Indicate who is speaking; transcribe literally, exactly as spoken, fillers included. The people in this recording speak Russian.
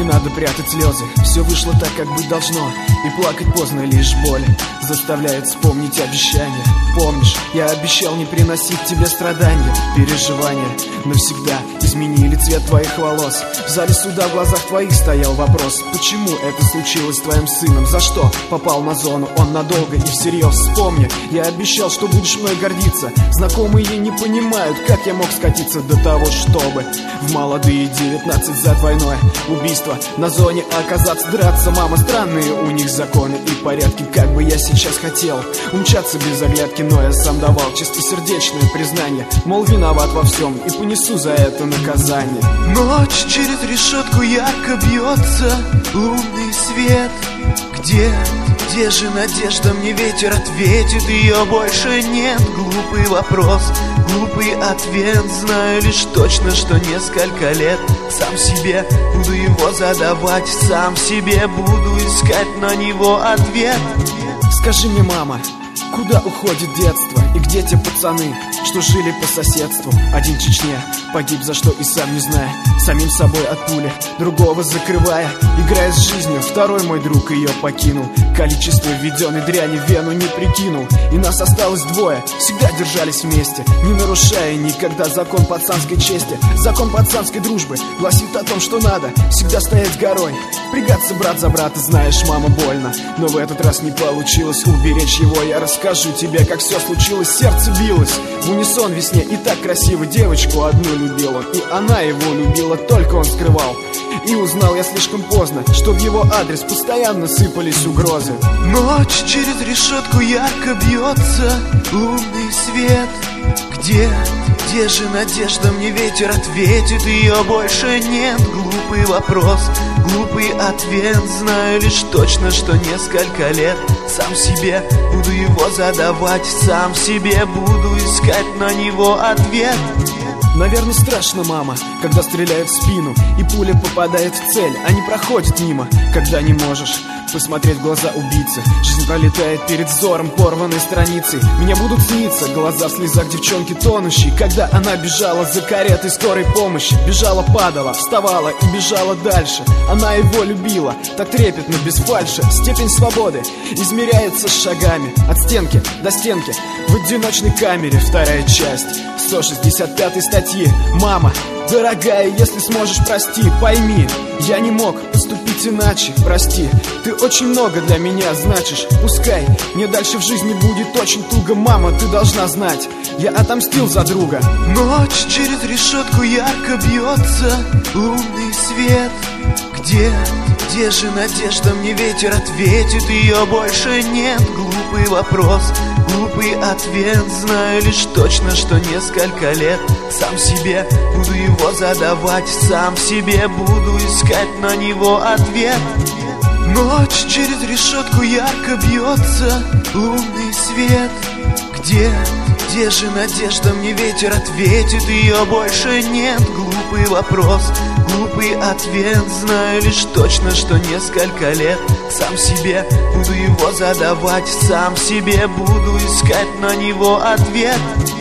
Speaker 1: надо прятать слезы. Все вышло так, как быть должно, и плакать поздно, лишь боль заставляет вспомнить обещания. Помнишь, я обещал не приносить тебе страдания. Переживания навсегда изменили цвет твоих волос. В зале суда в глазах твоих стоял вопрос: почему это случилось с твоим сыном? За что попал на зону он надолго и всерьез? Вспомни, я обещал, что будешь мной гордиться. Знакомые не понимают, как я мог скатиться до того, чтобы в молодые девятнадцать за двойное убийство на зоне оказаться, драться. Мама, странные у них законы и порядки. Как бы я сейчас хотел умчаться без оглядки, но я сам давал чистосердечное признание, мол, виноват во всем и понесу за это наказание.
Speaker 2: Ночь через решетку ярко бьется лунный свет. Где, где же надежда? Мне ветер ответит, ее больше нет. Глупый вопрос, глупый ответ. Знаю лишь точно, что несколько лет сам себе буду его задавать, сам себе буду искать на него ответ.
Speaker 1: Скажи мне, мама, куда уходит детство? И где те пацаны, что жили по соседству? Один в Чечне погиб за что и сам не зная, самим собой от пули, другого закрывая, играя с жизнью. Второй мой друг ее покинул, количество введенной дряни в вену не прикинул. И нас осталось двое, всегда держались вместе, не нарушая никогда закон пацанской чести. Закон пацанской дружбы гласит о том, что надо всегда стоять горой, впрягаться брат за брата. Знаешь, мама, больно, но в этот раз не получилось уберечь его. Я расскажу тебе, как все случилось. Сердце билось в унисон весне, и так красиво девочку одну любил он, и она его любила, только он скрывал. И узнал я слишком поздно, что в его адрес постоянно сыпались угрозы.
Speaker 2: Ночь через решетку ярко бьется лунный свет. Где, где же надежда? Мне ветер ответит, ее больше нет. Глупый вопрос, глупый ответ. Знаю лишь точно, что несколько лет сам себе буду его задавать, сам себе буду искать на него ответ.
Speaker 1: Наверное, страшно, мама, когда стреляют в спину, и пуля попадает в цель, а не проходит мимо. Когда не можешь посмотреть в глаза убийцы, жизнь пролетает перед взором порванной страницей. Мне будут сниться глаза в слезах девчонки тонущей, когда она бежала за каретой скорой помощи. Бежала, падала, вставала и бежала дальше. Она его любила, так трепетно, без фальши. Степень свободы измеряется шагами от стенки до стенки в одиночной камере. Вторая часть сто шестьдесят пятой статьи. Мама, дорогая, если сможешь, прости, пойми, я не мог поступить иначе, прости. Ты очень много для меня значишь, пускай мне дальше в жизни будет очень туго. Мама, ты должна знать, я отомстил за друга.
Speaker 2: Ночь через решетку ярко бьется лунный свет. Где, где же надежда? Мне ветер ответит, ее больше нет. Глупый вопрос, глупый ответ. Знаю лишь точно, что несколько лет сам себе буду его задавать, сам себе буду искать на него ответ. Ночь через решетку ярко бьется лунный свет. Где, где же надежда? Мне ветер ответит, ее больше нет. Глупый вопрос, глупый ответ. Знаю лишь точно, что несколько лет сам себе буду его задавать, сам себе буду искать на него ответ.